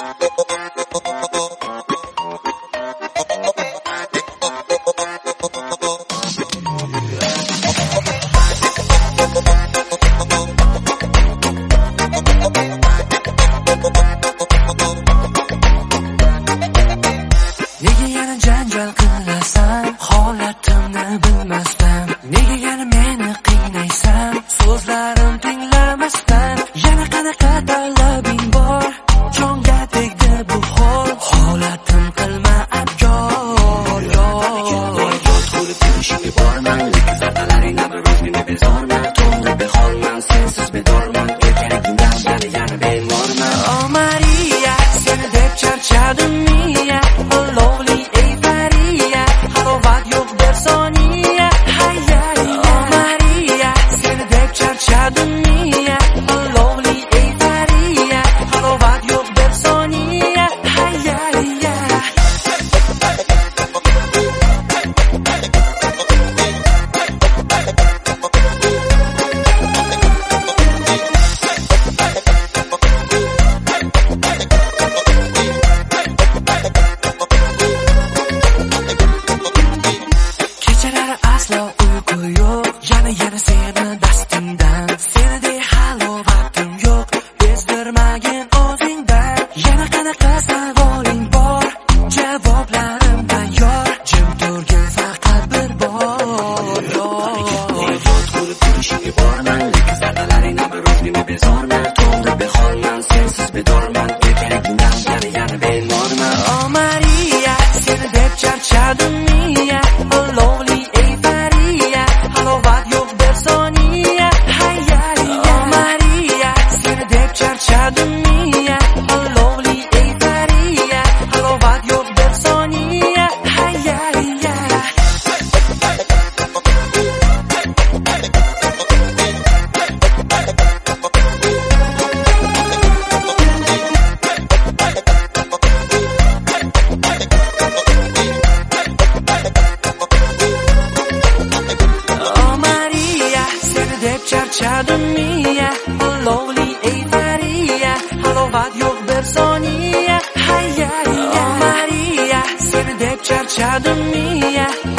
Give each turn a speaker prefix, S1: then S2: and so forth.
S1: Nega yana janjal qilasan, holatimni bilmasdan? Nega yana meni qiynaysan, so'zlarim tinglamasdan? Yana qanaqa talabing bor, jonga tegdi bu hol. Holatim qilma abjor, yot bo'lib turishingga borman, lekin zartalaringdan bir oz meni bezorman. To'lib beholman, sensiz bedorman, erkanligingdan yana bemorman. Oh Maria, seni deb charchadim miya. Yana seni dastingdan, senida halovatim yo'q, bezdirmagin o'zingdan. Yana qanaqa savoling bor, javoblarim tayyor, jim turgin faqat bir bor. Yot bo'lib turishingga borman, lekin zardalaringdan bir oz meni bezorman. To'lib beholman, sensiz bedorman, erkanligingdan yana bemorman. Oh Maria, seni deb charchadim miya. Oh lovely Maria, halovat yo'q deb soniya. Oh Maria, seni deb charchadim miya. Oh lovely Maria, halovat yo'q deb soniya. Charchadim miya, oh lovely Maria, halovat yo'q bir soniya. Oh Maria, seni deb charchadim miya.